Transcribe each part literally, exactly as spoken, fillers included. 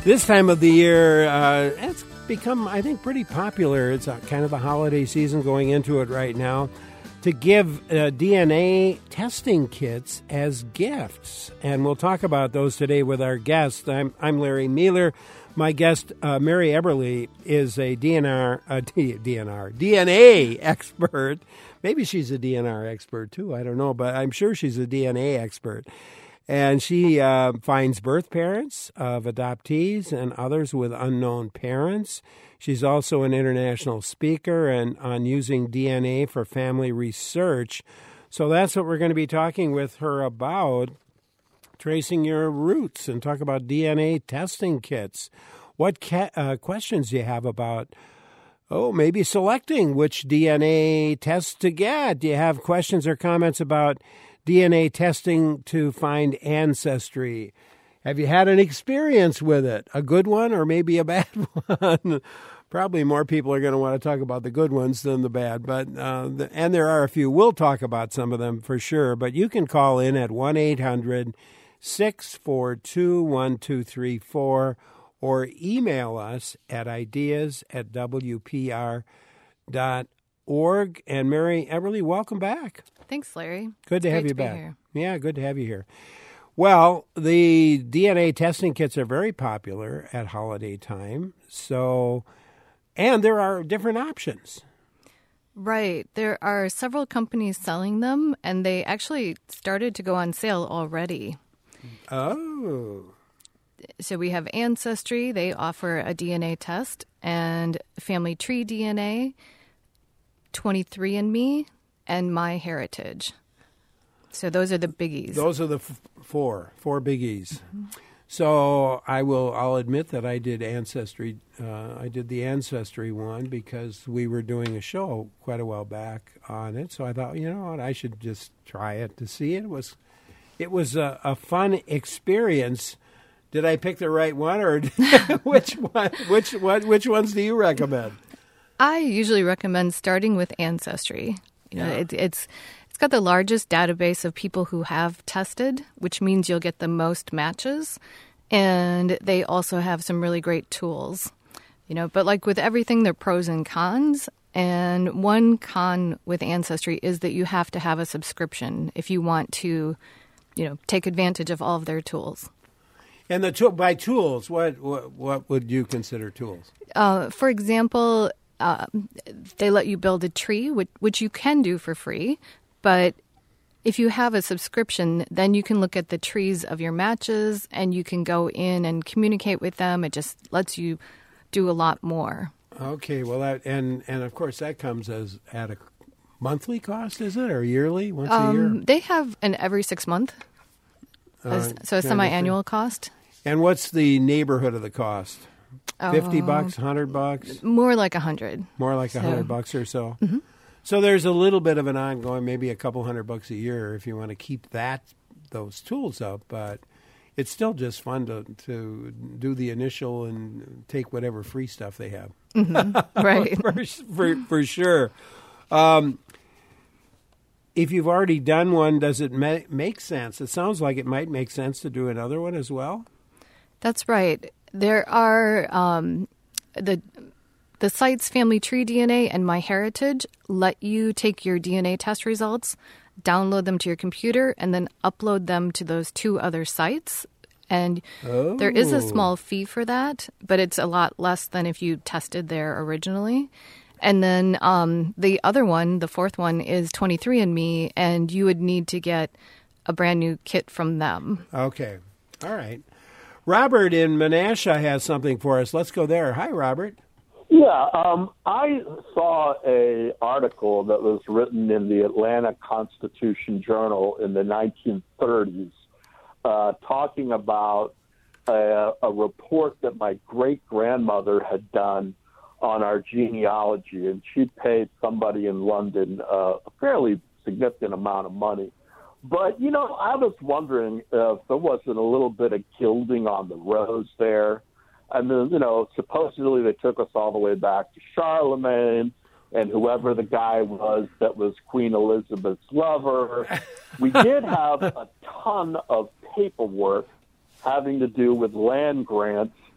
This time of the year, uh, it's become, I think, pretty popular. It's a, kind of the holiday season going into it right now, to give uh, D N A testing kits as gifts. And we'll talk about those today with our guest. I'm, I'm Larry Mueller. My guest, uh, Mary Eberly, is a D N R, uh, D, DNR, D N A expert. Maybe she's a D N R expert, too. I don't know, but I'm sure she's a D N A expert. And she uh, finds birth parents of adoptees and others with unknown parents. She's also an international speaker and on using D N A for family research. So that's what we're going to be talking with her about, tracing your roots, and talk about D N A testing kits. What ca- uh, questions do you have about, oh, maybe selecting which D N A test to get? Do you have questions or comments about D N A testing to find ancestry? Have you had an experience with it? A good one or maybe a bad one? Probably more people are going to want to talk about the good ones than the bad, but uh, the, and there are a few. We'll talk about some of them for sure, but you can call in at one eight hundred six four two one two three four or email us at ideas at w p r dot org. And Mary Eberly, welcome back. Thanks, Larry. Good to it's have you to back. Here. Yeah, good to have you here. Well, the D N A testing kits are very popular at holiday time. So, and there are different options. Right. There are several companies selling them, and they actually started to go on sale already. Oh. So we have Ancestry. They offer a D N A test, and Family Tree D N A, twenty-three and me, and MyHeritage. So those are the biggies. Those are the f- four, four biggies. Mm-hmm. So I will, I'll admit that I did Ancestry. Uh, I did the Ancestry one because we were doing a show quite a while back on it. So I thought, you know what, I should just try it to see it. It was, it was a, a fun experience. Did I pick the right one, or which one? Which what? Which ones do you recommend? I usually recommend starting with Ancestry. You know, Yeah. it, it's it's got the largest database of people who have tested, which means you'll get the most matches, and they also have some really great tools. You know, but like with everything, there are pros and cons. And one con with Ancestry is that you have to have a subscription if you want to, you know, take advantage of all of their tools. And the tool by tools, what, what what would you consider tools? Uh, for example, uh, they let you build a tree, which, which you can do for free. But if you have a subscription, then you can look at the trees of your matches, and you can go in and communicate with them. It just lets you do a lot more. Okay, well, that and and of course that comes as at a monthly cost, is it, or yearly, once um, a year? They have an every six month. Uh, so a semi-annual cost. And what's the neighborhood of the cost? Fifty uh, bucks, hundred bucks? More like a hundred. More like a so. hundred bucks or so. Mm-hmm. So there's a little bit of an ongoing, maybe a couple hundred bucks a year if you want to keep that those tools up. But it's still just fun to to do the initial and take whatever free stuff they have. Mm-hmm. Right, for, for for sure. Um, If you've already done one, does it ma- make sense? It sounds like it might make sense to do another one as well. That's right. There are um, the the sites Family Tree D N A and MyHeritage let you take your D N A test results, download them to your computer, and then upload them to those two other sites. And oh. there is a small fee for that, but it's a lot less than if you tested there originally. And then um, the other one, the fourth one, is twenty-three and me, and you would need to get a brand new kit from them. Okay. All right. Robert in Menasha has something for us. Let's go there. Hi, Robert. Yeah, um, I saw a article that was written in the Atlanta Constitution Journal in the nineteen thirties uh, talking about a, a report that my great-grandmother had done on our genealogy, and she paid somebody in London uh, a fairly significant amount of money. But, you know, I was wondering if there wasn't a little bit of gilding on the rose there. And then, you know, supposedly they took us all the way back to Charlemagne and whoever the guy was that was Queen Elizabeth's lover. We did have a ton of paperwork having to do with land grants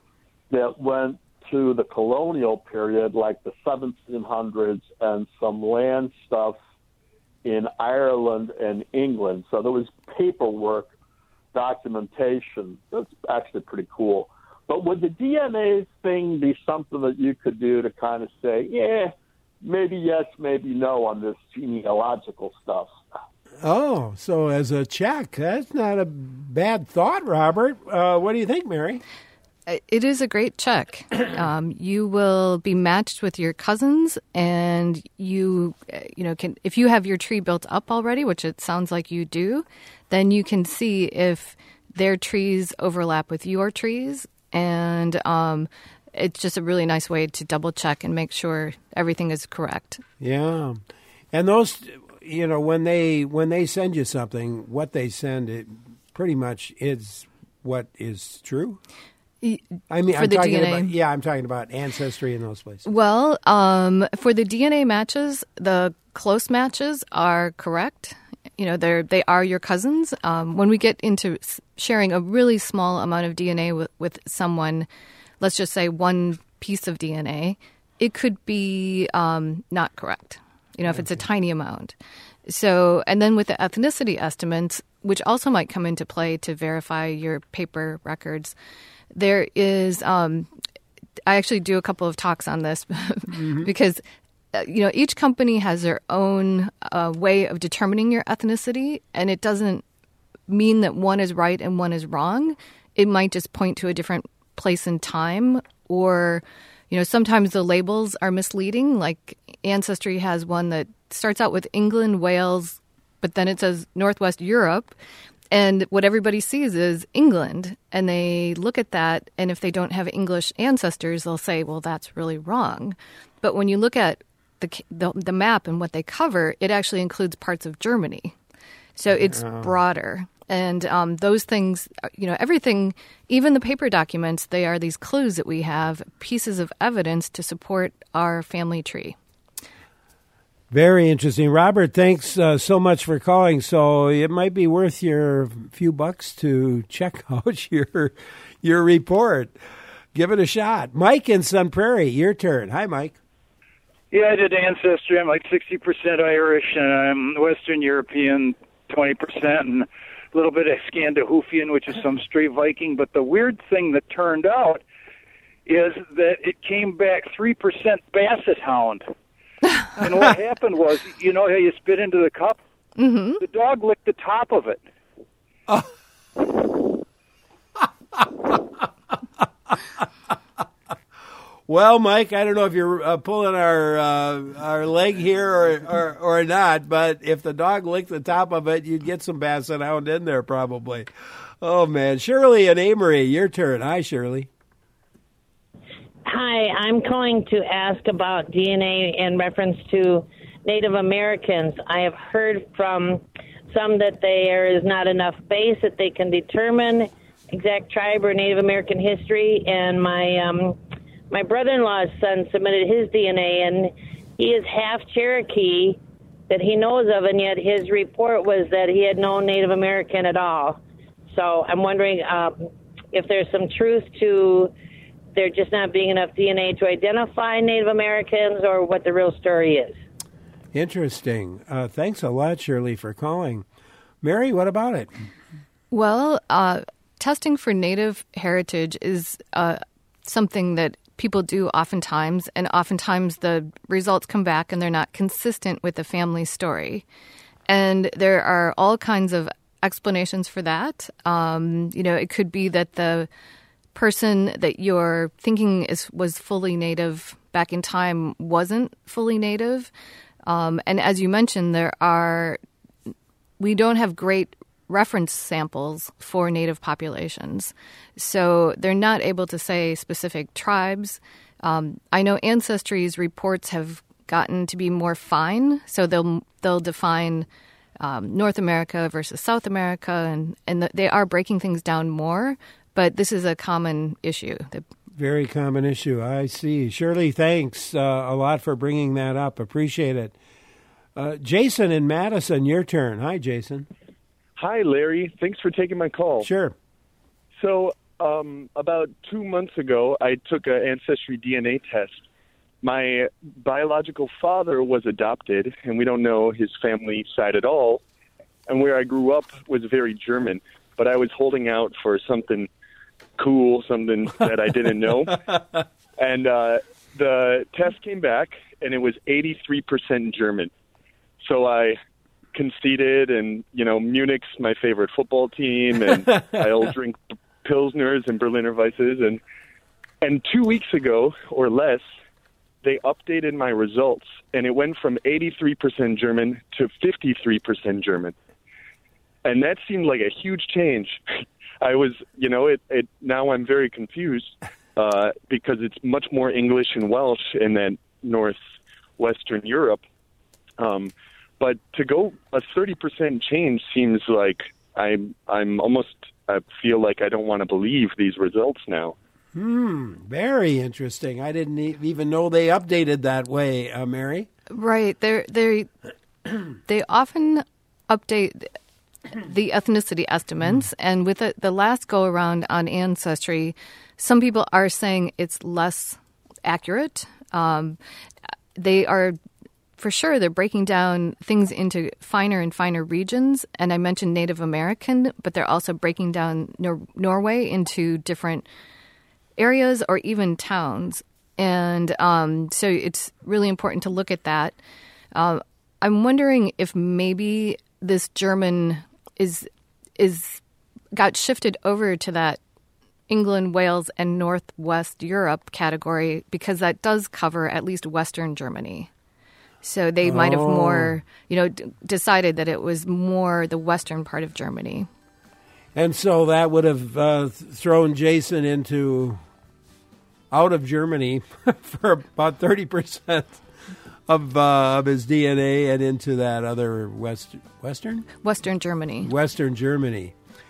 that went to the colonial period, like the seventeen hundreds, and some land stuff in Ireland and England. So there was paperwork, documentation. That's actually pretty cool. But would the D N A thing be something that you could do to kind of say, yeah, maybe yes, maybe no on this genealogical stuff? Oh, so as a check, that's not a bad thought, Robert. Uh, what do you think, Mary? It is a great check. Um, you will be matched with your cousins, and you, you know, can if you have your tree built up already, which it sounds like you do, then you can see if their trees overlap with your trees, and um, it's just a really nice way to double check and make sure everything is correct. Yeah, and those, you know, when they when they send you something, what they send it pretty much is what is true. I mean, for I'm the talking D N A? about yeah, I'm talking about Ancestry in those places. Well, um, for the D N A matches, the close matches are correct. You know, they're they are your cousins. Um, when we get into sharing a really small amount of D N A with, with someone, let's just say one piece of D N A, it could be um, not correct. You know, if it's a tiny amount. So, and then with the ethnicity estimates, which also might come into play to verify your paper records. There is, um, I actually do a couple of talks on this mm-hmm. because, uh, you know, each company has their own uh, way of determining your ethnicity, and it doesn't mean that one is right and one is wrong. It might just point to a different place and time, or, you know, sometimes the labels are misleading. Like Ancestry has one that starts out with England, Wales, but then it says Northwest Europe. And what everybody sees is England, and they look at that, and if they don't have English ancestors, they'll say, well, that's really wrong. But when you look at the the, the map and what they cover, it actually includes parts of Germany. So it's oh. broader. And um, those things, you know, everything, even the paper documents, they are these clues that we have, pieces of evidence to support our family tree. Very interesting. Robert, thanks uh, so much for calling. So it might be worth your few bucks to check out your your report. Give it a shot. Mike in Sun Prairie, your turn. Hi, Mike. Yeah, I did Ancestry. I'm like sixty percent Irish, and I'm Western European, twenty percent, and a little bit of Scandinavian, which is some straight Viking. But the weird thing that turned out is that it came back three percent Basset Hound. And what happened was, you know how you spit into the cup? Mm-hmm. The dog licked the top of it. Oh. Well, Mike, I don't know if you're uh, pulling our uh, our leg here or, or, or not, but if the dog licked the top of it, you'd get some Basset Hound in there probably. Oh, man. Shirley and Amory, your turn. Hi, Shirley. Hi, I'm calling to ask about D N A in reference to Native Americans. I have heard from some that there is not enough base that they can determine exact tribe or Native American history, and my um, my brother-in-law's son submitted his D N A, and he is half Cherokee that he knows of, and yet his report was that he had no Native American at all. So I'm wondering um, if there's some truth to there just not being enough D N A to identify Native Americans, or what the real story is. Interesting. Uh, thanks a lot, Shirley, for calling. Mary, what about it? Well, uh, testing for Native heritage is uh, something that people do oftentimes, and oftentimes the results come back and they're not consistent with the family story. And there are all kinds of explanations for that. Um, you know, it could be that the person that you're thinking is was fully Native back in time wasn't fully Native. Um, and as you mentioned, there are, we don't have great reference samples for Native populations. So they're not able to say specific tribes. Um, I know Ancestry's reports have gotten to be more fine. So they'll, they'll define um, North America versus South America, and, and the, they are breaking things down more. But this is a common issue. Very common issue. I see. Shirley, thanks uh, a lot for bringing that up. Appreciate it. Uh, Jason in Madison, your turn. Hi, Jason. Hi, Larry. Thanks for taking my call. Sure. So um, about two months ago, I took an ancestry D N A test. My biological father was adopted, and we don't know his family side at all. And where I grew up was very German, but I was holding out for something cool, something that I didn't know. And uh, the test came back, and it was eighty-three percent German. So I conceded, and, you know, Munich's my favorite football team, and I'll drink Pilsners and Berliner Weisses. And, and two weeks ago, or less, they updated my results, and it went from eighty-three percent German to fifty-three percent German. And that seemed like a huge change. I was, you know, it, it now I'm very confused uh, because it's much more English and Welsh in that northwestern Europe. Um, but to go a thirty percent change seems like I'm, I'm almost, I feel like I don't want to believe these results now. Hmm, very interesting. I didn't e- even know they updated that way, uh, Mary. Right. They they they often update the ethnicity estimates, and with the, the last go around on Ancestry, some people are saying it's less accurate. Um, they are, for sure, they're breaking down things into finer and finer regions. And I mentioned Native American, but they're also breaking down Nor- Norway into different areas or even towns. And um, so it's really important to look at that. Uh, I'm wondering if maybe this German is is got shifted over to that England, Wales, and Northwest Europe category, because that does cover at least Western Germany. So they might have Oh. more, you know, d- decided that it was more the western part of Germany. And so that would have uh, th- thrown Jason into out of Germany for about thirty percent of, uh, of his D N A and into that other West, Western? Western Germany. Western Germany.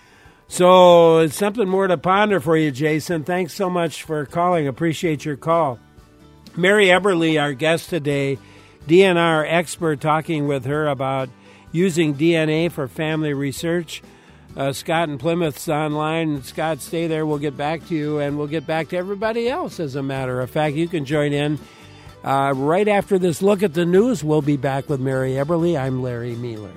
So it's something more to ponder for you, Jason. Thanks so much for calling. Appreciate your call. Mary Eberly, our guest today, D N R expert, talking with her about using D N A for family research. Uh, Scott in Plymouth's online. Scott, stay there. We'll get back to you, and we'll get back to everybody else, as a matter of fact. You can join in uh, right after this look at the news. We'll be back with Mary Eberly. I'm Larry Mueller.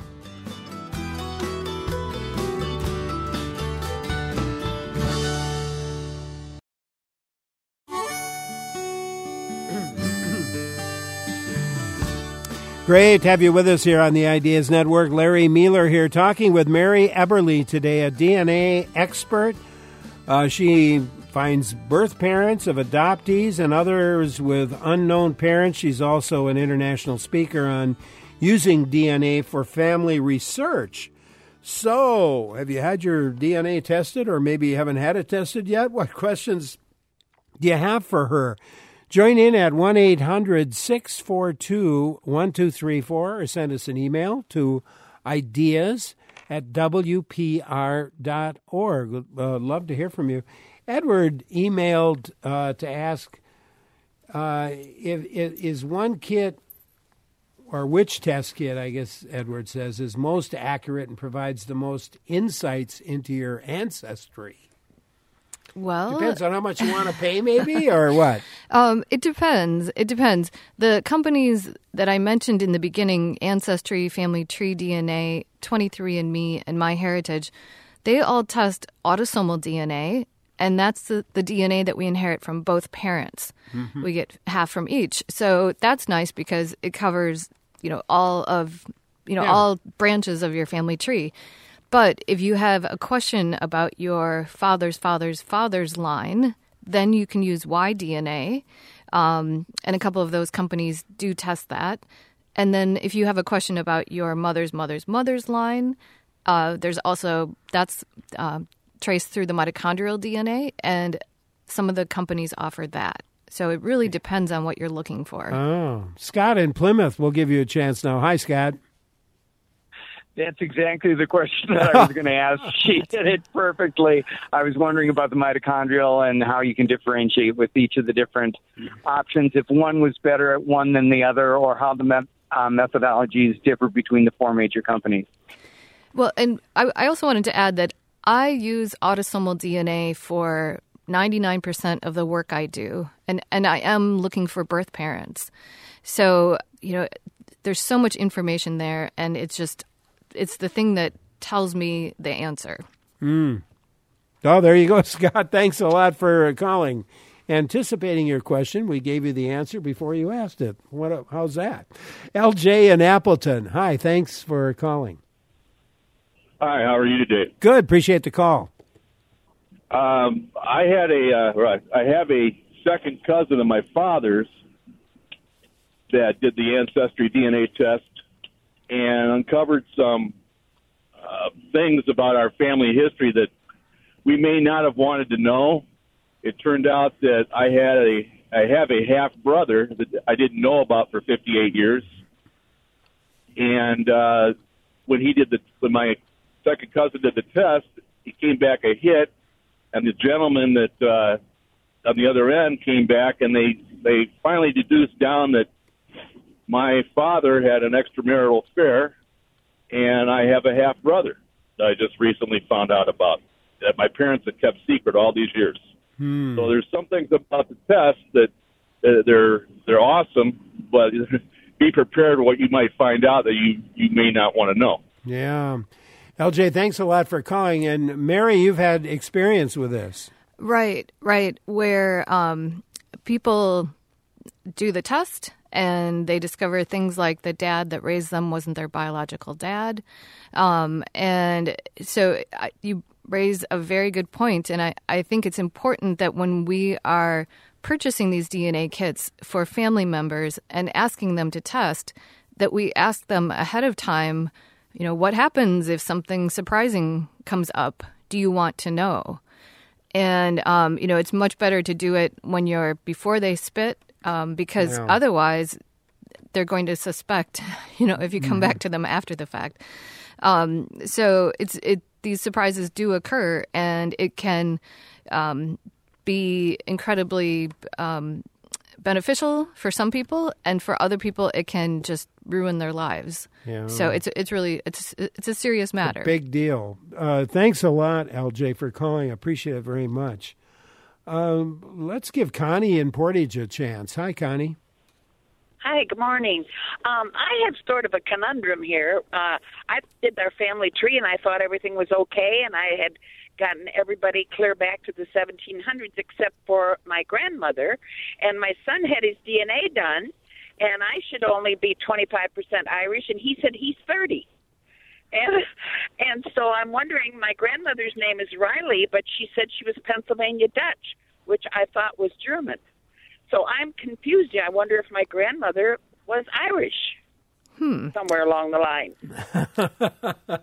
Great to have you with us here on the Ideas Network. Larry Mueller here talking with Mary Eberly today, a D N A expert. Uh, she finds birth parents of adoptees and others with unknown parents. She's also an international speaker on using D N A for family research. So, have you had your D N A tested, or maybe you haven't had it tested yet? What questions do you have for her? Join in at one eight hundred six four two one two three four or send us an email to ideas at w p r dot org. Uh, love to hear from you. Edward emailed uh, to ask uh, if, if is one kit, or which test kit, I guess Edward says, is most accurate and provides the most insights into your ancestry. Well, Depends on how much you want to pay, maybe, or what? Um, it depends. It depends. The companies that I mentioned in the beginning, Ancestry, Family Tree D N A, twenty-three and me, and MyHeritage, they all test autosomal D N A, and that's the, the D N A that we inherit from both parents. Mm-hmm. We get half from each. So that's nice because it covers, you know, all of, you know, Yeah. all branches of your family tree. But if you have a question about your father's father's father's line, then you can use Y D N A. Um, and a couple of those companies do test that. And then if you have a question about your mother's mother's mother's line, uh, there's also, that's uh, traced through the mitochondrial D N A, and some of the companies offer that. So it really depends on what you're looking for. Oh, Scott in Plymouth, we'll give you a chance now. Hi, Scott. That's exactly the question that I was going to ask. She did it perfectly. I was wondering about the mitochondrial and how you can differentiate with each of the different options, if one was better at one than the other, or how the met- uh, methodologies differ between the four major companies. Well, and I, I also wanted to add that I use autosomal D N A for ninety-nine percent of the work I do, and, and I am looking for birth parents. So, you know, there's so much information there, and it's just, it's the thing that tells me the answer. Mm. Oh, there you go, Scott. Thanks a lot for calling. Anticipating your question, we gave you the answer before you asked it. What? How's that? L J in Appleton. Hi, thanks for calling. Hi, how are you today? Good, appreciate the call. Um, I had a, uh, right, I have a second cousin of my father's that did the Ancestry D N A test and uncovered some uh, things about our family history that we may not have wanted to know. It turned out that I had a, I have a half brother that I didn't know about for fifty-eight years, and uh, when he did the, when my second cousin did the test, he came back a hit. And the gentleman that uh, on the other end came back, and they, they finally deduced down that my father had an extramarital affair, and I have a half brother that I just recently found out about that my parents had kept secret all these years. Hmm. So there's some things about the test that uh, they're they're awesome, but be prepared what you might find out that you, you may not want to know. Yeah. L J, thanks a lot for calling. And Mary, you've had experience with this. Right, right, where um, people do the test and they discover things like the dad that raised them wasn't their biological dad. Um, and so I, you raise a very good point, and I, I think it's important that when we are purchasing these D N A kits for family members and asking them to test, that we ask them ahead of time, you know, what happens if something surprising comes up? Do you want to know? And, um, you know, it's much better to do it when you're before they spit, um, because Yeah. otherwise they're going to suspect, you know, if you come Mm-hmm. back to them after the fact. Um, so it's it these surprises do occur, and it can um, be incredibly um, beneficial for some people, and for other people it can just ruin their lives. Yeah. So it's it's really it's it's a serious matter. Big deal. Uh, thanks a lot, L J, for calling. I appreciate it very much. Um, let's give Connie in Portage a chance. Hi, Connie. Hi, good morning. Um, I have sort of a conundrum here. Uh, I did our family tree, and I thought everything was okay, and I had gotten everybody clear back to the seventeen hundreds except for my grandmother, and my son had his D N A done, and I should only be twenty-five percent Irish, and he said he's thirty. And and so I'm wondering, my grandmother's name is Riley, but she said she was Pennsylvania Dutch, which I thought was German. So I'm confused. I wonder if my grandmother was Irish Hmm. somewhere along the line.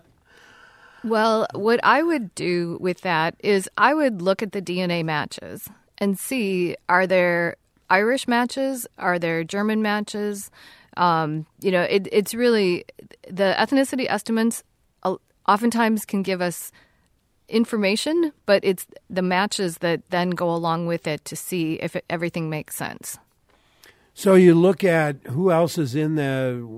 Well, what I would do with that is I would look at the D N A matches and see, are there Irish matches? Are there German matches? Um, you know, it, it's really, the ethnicity estimates uh, oftentimes can give us information, but it's the matches that then go along with it to see if it, everything makes sense. So you look at who else is in the,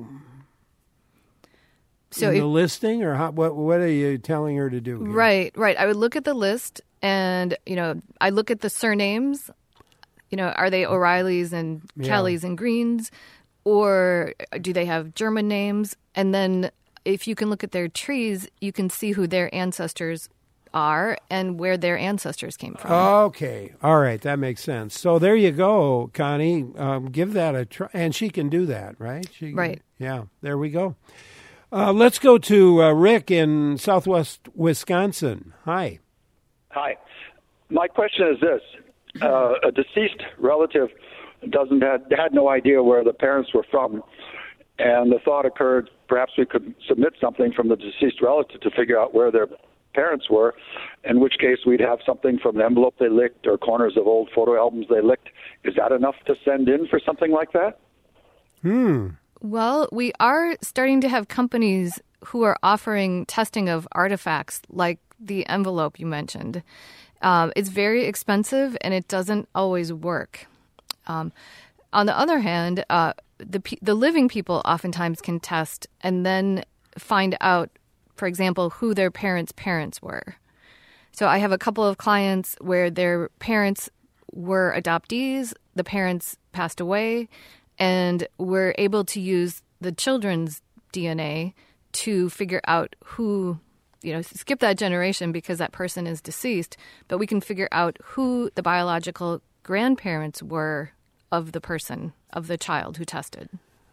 So in if, the listing, or how, what what are you telling her to do here? Right, right. I would look at the list, and, you know, I look at the surnames. You know, are they O'Reillys and Yeah. Kellys and Greens, or do they have German names? And then if you can look at their trees, you can see who their ancestors are and where their ancestors came from. Okay. All right. That makes sense. So there you go, Connie. Um, give that a try. And she can do that, right? She, Right. Yeah. There we go. Uh, let's go to uh, Rick in southwest Wisconsin. Hi. Hi. My question is this. Uh, a deceased relative doesn't had, had no idea where the parents were from, and the thought occurred perhaps we could submit something from the deceased relative to figure out where their parents were, in which case we'd have something from the envelope they licked or corners of old photo albums they licked. Is that enough to send in for something like that? Hmm. Well, we are starting to have companies who are offering testing of artifacts like the envelope you mentioned. Um, it's very expensive, and it doesn't always work. Um, on the other hand, uh, the pe- the living people oftentimes can test and then find out, for example, who their parents' parents were. So I have a couple of clients where their parents were adoptees, the parents passed away, and we're able to use the children's D N A to figure out who, you know, skip that generation because that person is deceased, but we can figure out who the biological grandparents were of the person, of the child who tested.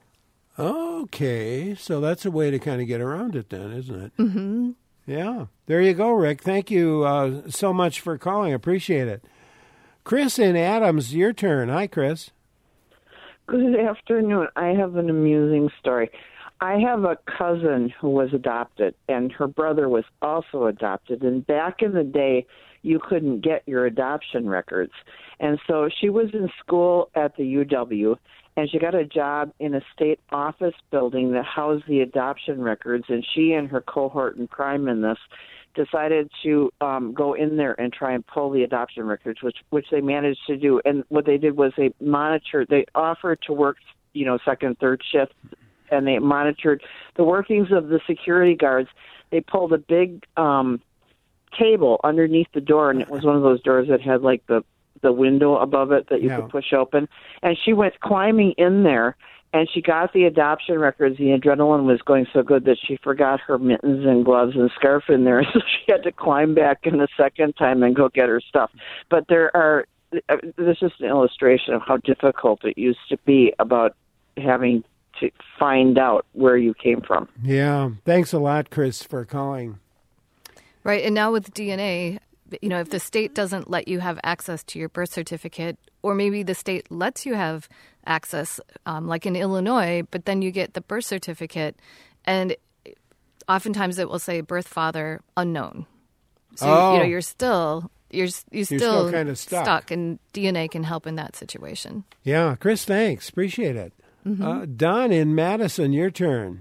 Okay, so that's a way to kind of get around it then, isn't it? Mm-hmm. Yeah. There you go, Rick. Thank you uh, so much for calling. Appreciate it. Chris in Adams, your turn. Hi, Chris. Good afternoon. I have an amusing story. I have a cousin who was adopted, and her brother was also adopted. And back in the day, you couldn't get your adoption records. And so she was in school at the U W, and she got a job in a state office building that housed the adoption records. And she and her cohort in crime in this decided to um, go in there and try and pull the adoption records, which which they managed to do. And what they did was they monitored, they offered to work, you know, second, third shift, and they monitored the workings of the security guards. They pulled a big um, cable underneath the door, and it was one of those doors that had like the, the window above it that you Yeah. could push open. And she went climbing in there, and she got the adoption records. The adrenaline was going so good that she forgot her mittens and gloves and scarf in there, so she had to climb back in the second time and go get her stuff. But there are, this is an illustration of how difficult it used to be about having to find out where you came from. Yeah. Thanks a lot, Chris, for calling. Right, and now with D N A, you know, if the state doesn't let you have access to your birth certificate, or maybe the state lets you have access, um, like in Illinois, but then you get the birth certificate, and oftentimes it will say birth father unknown. So Oh. you know, you're still you're you're still, still kinda stuck. and D N A can help in that situation. Yeah. Chris, thanks. Appreciate it. Uh, Don in Madison, your turn.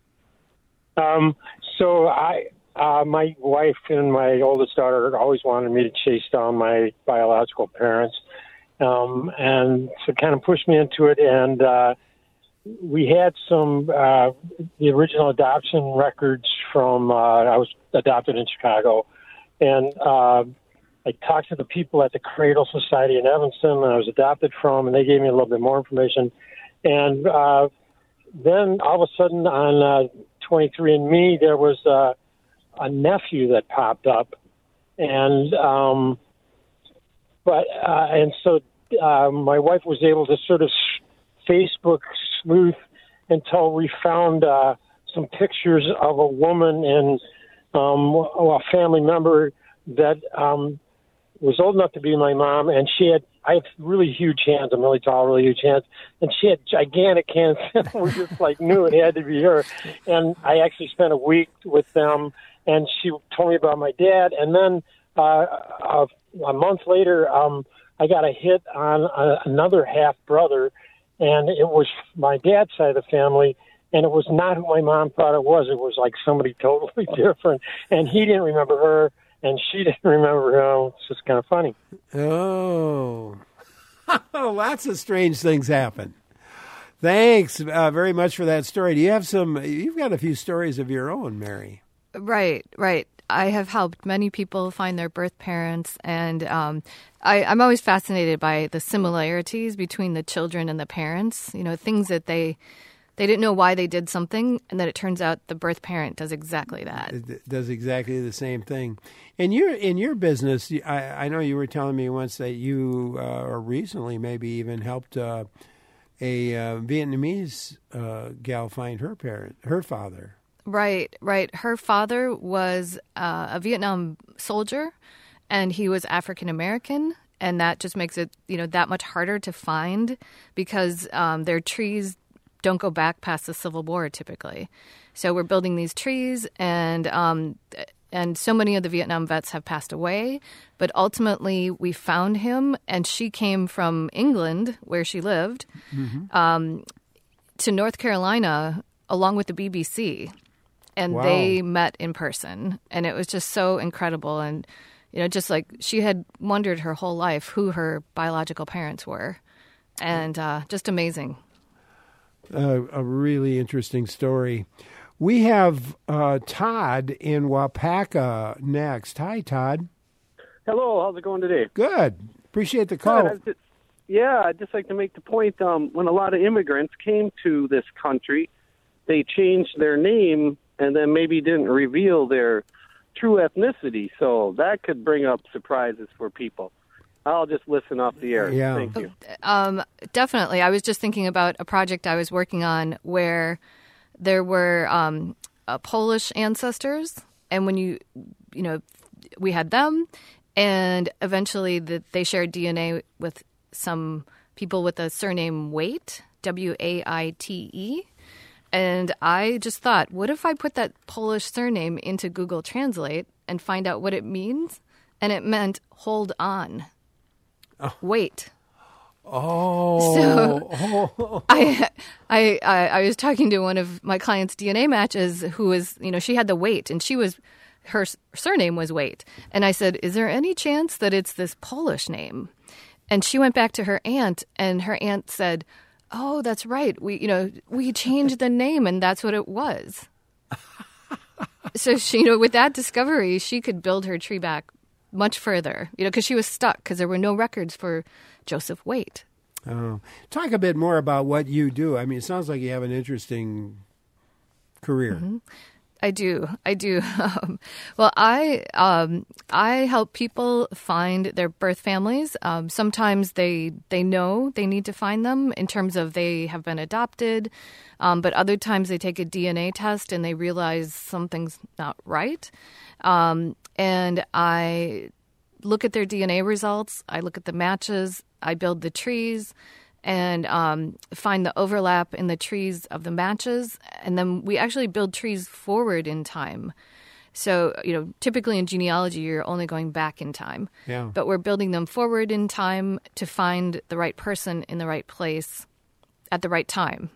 Um, so I, uh, my wife and my oldest daughter always wanted me to chase down my biological parents, um, and so kind of pushed me into it. And uh, we had some uh, the original adoption records from. Uh, I was adopted in Chicago, and uh, I talked to the people at the Cradle Society in Evanston that I was adopted from, and they gave me a little bit more information. And uh, then all of a sudden on uh, twenty-three and me, there was uh, a nephew that popped up, and um, but uh, and so uh, my wife was able to sort of Facebook sleuth until we found uh, some pictures of a woman and um, a family member that um, was old enough to be my mom, and she had. I have really huge hands. I'm really tall, really huge hands. And she had gigantic hands. We just like knew it had to be her. And I actually spent a week with them, and she told me about my dad. And then uh, a, a month later, um, I got a hit on a, another half brother, and it was my dad's side of the family. And it was not who my mom thought it was. It was like somebody totally different. And he didn't remember her. And she didn't remember him. It's just kind of funny. Oh. Lots of strange things happen. Thanks uh, very much for that story. Do you have some, you've got a few stories of your own, Mary. Right, right. I have helped many people find their birth parents, and um, I, I'm always fascinated by the similarities between the children and the parents, you know, things that they... They didn't know why they did something, and then it turns out the birth parent does exactly that. It does exactly the same thing. In your in your business, I, I know you were telling me once that you, uh, or recently maybe even helped uh, a uh, Vietnamese uh, gal find her parent, her father. Right, right. Her father was uh, a Vietnam soldier, and he was African American. And that just makes it, you know, that much harder to find because um, their trees don't go back past the Civil War typically. So we're building these trees, and um, and so many of the Vietnam vets have passed away. But ultimately, we found him, and she came from England, where she lived, mm-hmm. um, to North Carolina, along with the B B C. And Wow. they met in person, and it was just so incredible. And, you know, just like she had wondered her whole life who her biological parents were, and uh, just amazing. Uh, a really interesting story. We have uh, Todd in Wapaka next. Hi, Todd. Hello, how's it going today? Good. Appreciate the call. Good. I'd just- yeah, I'd just like to make the point, um, when a lot of immigrants came to this country, they changed their name and then maybe didn't reveal their true ethnicity, so that could bring up surprises for people. I'll just listen off the air. Yeah. Thank you. Um, definitely. I was just thinking about a project I was working on where there were um, uh, Polish ancestors, and when you, you know, we had them, and eventually the, they shared D N A with some people with a surname Waite, W A I T E. And I just thought, what if I put that Polish surname into Google Translate and find out what it means? And it meant hold on. Oh. Wait. Oh. So oh. I, I I I was talking to one of my clients' D N A matches who was, you know, she had the Waite, and she was, her surname was Waite. And I said, is there any chance that it's this Polish name? And she went back to her aunt, and her aunt said, oh, that's right. We, you know, we changed the name, and that's what it was. So she, you know, with that discovery, she could build her tree back much further, you know, because she was stuck because there were no records for Joseph Waite. Oh. Talk a bit more about what you do. I mean, it sounds like you have an interesting career. Mm-hmm. I do. I do. Um, well, I um, I help people find their birth families. Um, sometimes they they know they need to find them in terms of they have been adopted, um, but other times they take a D N A test and they realize something's not right. Um, and I look at their D N A results. I look at the matches. I build the trees. And um, find the overlap in the trees of the matches. And then we actually build trees forward in time. So, you know, typically in genealogy, you're only going back in time. Yeah. But we're building them forward in time to find the right person in the right place at the right time.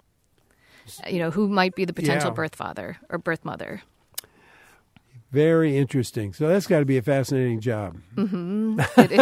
You know, who might be the potential Yeah. birth father or birth mother. Very interesting. So that's got to be a fascinating job. Mm-hmm.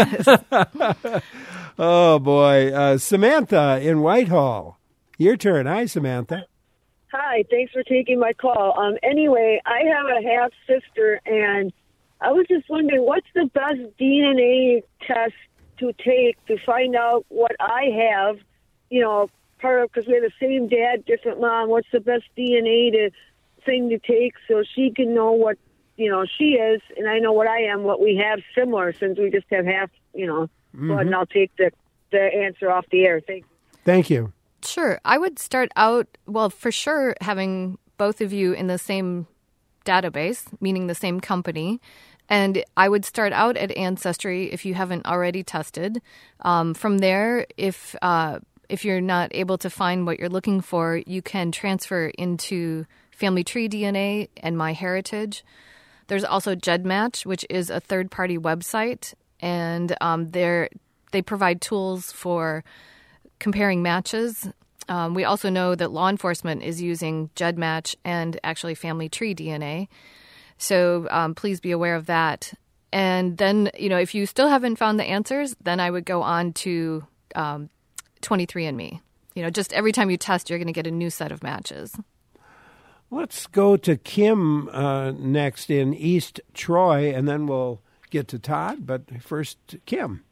It is. Oh, boy. Uh, Samantha in Whitehall. Your turn. Hi, Samantha. Hi, thanks for taking my call. Um, anyway, I have a half sister, and I was just wondering, what's the best D N A test to take to find out what I have? You know, part of because we have the same dad, different mom. What's the best D N A to thing to take so she can know what you know she is, and I know what I am, what we have similar, since we just have half. You know, Mm-hmm. go ahead and I'll take the the answer off the air. Thank you. Thank you. Sure. I would start out, well, for sure, having both of you in the same database, meaning the same company. And I would start out at Ancestry if you haven't already tested. Um, from there, if uh, if you're not able to find what you're looking for, you can transfer into Family Tree D N A and MyHeritage. There's also GEDmatch, which is a third-party website, and um, they're, they provide tools for comparing matches. Um, we also know that law enforcement is using GEDmatch and actually Family Tree D N A. So um, please be aware of that. And then, you know, if you still haven't found the answers, then I would go on to um, twenty-three and me. You know, just every time you test, you're going to get a new set of matches. Let's go to Kim uh, next in East Troy, and then we'll get to Todd. But first, Kim.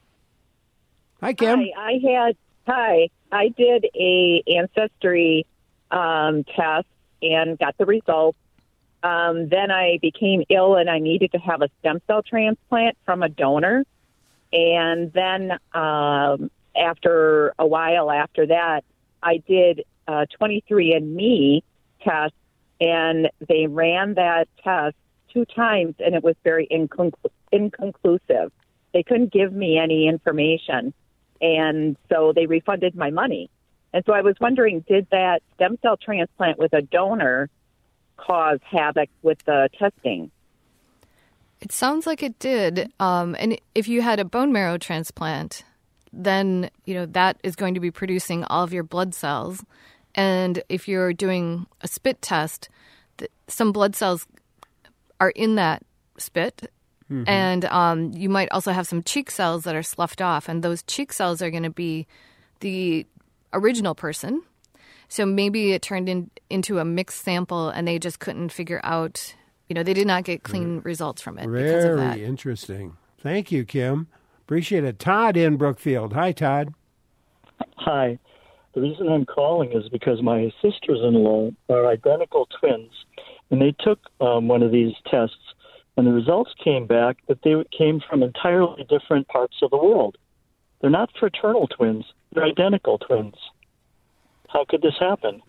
Hi, Kim. Hi, I had hi. I did a ancestry um, test and got the results. Um, then I became ill and I needed to have a stem cell transplant from a donor. And then um, after a while after that, I did a twenty-three and me test, and they ran that test two times, and it was very inconclu- inconclusive. They couldn't give me any information, and so they refunded my money. And so I was wondering, did that stem cell transplant with a donor cause havoc with the testing? It sounds like it did. Um, and if you had a bone marrow transplant, then, you know, that is going to be producing all of your blood cells. And if you're doing a spit test, th- some blood cells are in that spit. Mm-hmm. And um, you might also have some cheek cells that are sloughed off. And those cheek cells are going to be the original person. So maybe it turned in, into a mixed sample and they just couldn't figure out, you know, they did not get clean results from it Very because of that. interesting. Thank you, Kim. Appreciate it. Todd in Brookfield. Hi, Todd. Hi. The reason I'm calling is because my sisters-in-law are identical twins, and they took um, one of these tests, and the results came back that they came from entirely different parts of the world. They're not fraternal twins. They're identical twins. How could this happen?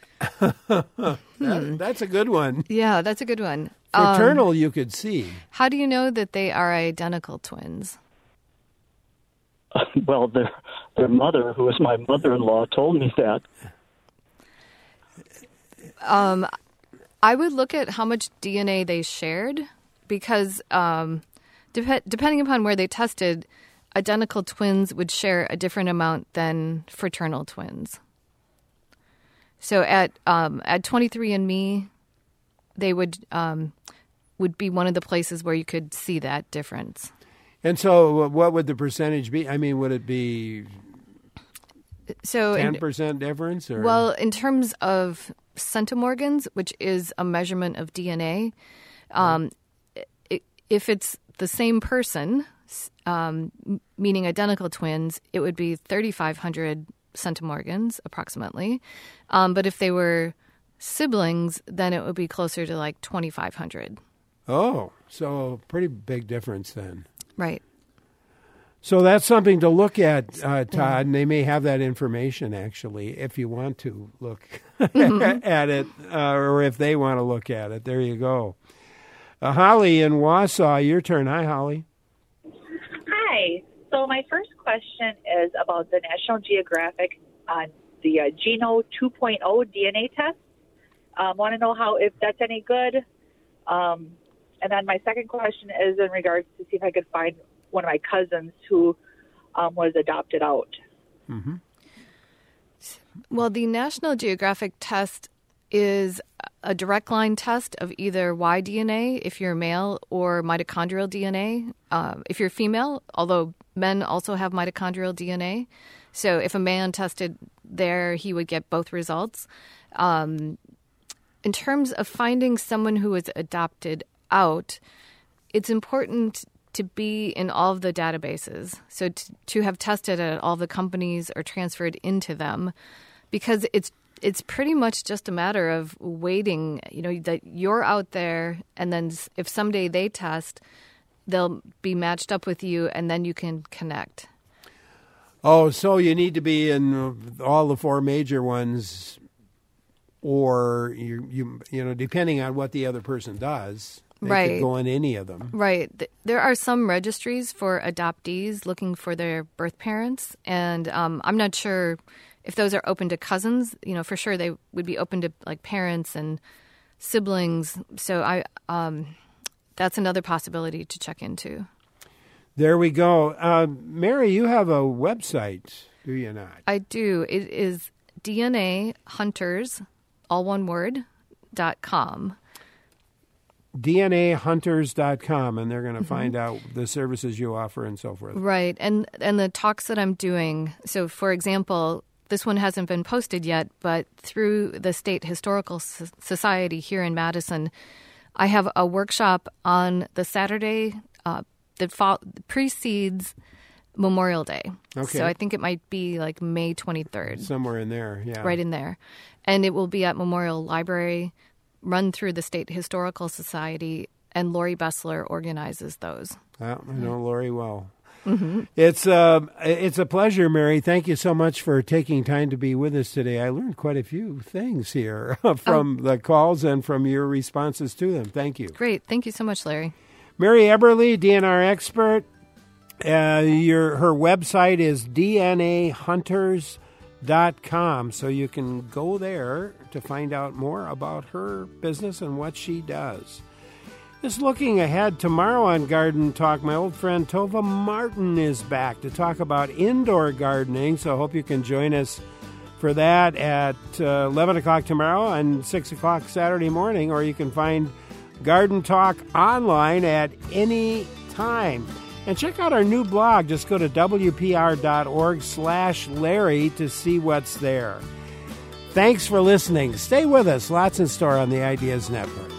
that, that's a good one. Yeah, that's a good one. Fraternal, um, you could see. How do you know that they are identical twins? Uh, well, their their mother, who is my mother-in-law, told me that. Um, I would look at how much D N A they shared, because um, dep- depending upon where they tested, identical twins would share a different amount than fraternal twins. So at um, at twenty-three and me, they would um, would be one of the places where you could see that difference. And so what would the percentage be? I mean, would it be so ten percent difference? Or? Well, in terms of centimorgans, which is a measurement of D N A, um, it, if it's the same person, um, meaning identical twins, it would be thirty-five hundred centimorgans approximately. Um, but if they were siblings, then it would be closer to like twenty-five hundred. Oh, so pretty big difference then. Right. So that's something to look at, uh, Todd, and they may have that information, actually, if you want to look mm-hmm. at it, uh, or if they want to look at it. There you go. Uh, Holly in Wausau, your turn. Hi, Holly. Hi. So my first question is about the National Geographic on the uh, Geno two point oh D N A test. I um, want to know how, if that's any good. Um, and then my second question is in regards to see if I could find one of my cousins who um, was adopted out. Mm-hmm. Well, the National Geographic test is a direct line test of either Y D N A if you're male or mitochondrial D N A um, if you're female, although men also have mitochondrial D N A. So if a man tested there, he would get both results. Um, in terms of finding someone who is adopted out, it's important to be in all of the databases, so to, to have tested at all the companies or transferred into them, because it's it's pretty much just a matter of waiting, you know, that you're out there, and then if someday they test, they'll be matched up with you, and then you can connect. Oh, so you need to be in all the four major ones, or you you you know, depending on what the other person does. They right. could go in any of them. Right. There are some registries for adoptees looking for their birth parents, and um, I'm not sure if those are open to cousins. You know, for sure they would be open to like parents and siblings. So I, um, that's another possibility to check into. There we go. Uh, Mary, you have a website, do you not? I do. It is D N A Hunters, all one word, dot com. D N A hunters dot com, and they're going to Mm-hmm. find out the services you offer and so forth. Right. And and the talks that I'm doing, so for example, this one hasn't been posted yet, but through the State Historical Society here in Madison, I have a workshop on the Saturday uh, that fo- precedes Memorial Day. Okay. So I think it might be like May twenty-third. Somewhere in there, yeah. Right in there. And it will be at Memorial Library, run through the State Historical Society, and Lori Bessler organizes those. Well, I know Lori well. Mm-hmm. It's uh, it's a pleasure, Mary. Thank you so much for taking time to be with us today. I learned quite a few things here from oh. the calls and from your responses to them. Thank you. Great. Thank you so much, Larry. Mary Eberly, D N R expert. Uh, your her website is D N A hunters dot com, so you can go there to find out more about her business and what she does. Just looking ahead, tomorrow on Garden Talk, my old friend Tova Martin is back to talk about indoor gardening, so I hope you can join us for that at uh, eleven o'clock tomorrow and six o'clock Saturday morning, or you can find Garden Talk online at any time. And check out our new blog. Just go to W P R dot org slash Larry to see what's there. Thanks for listening. Stay with us. Lots in store on the Ideas Network.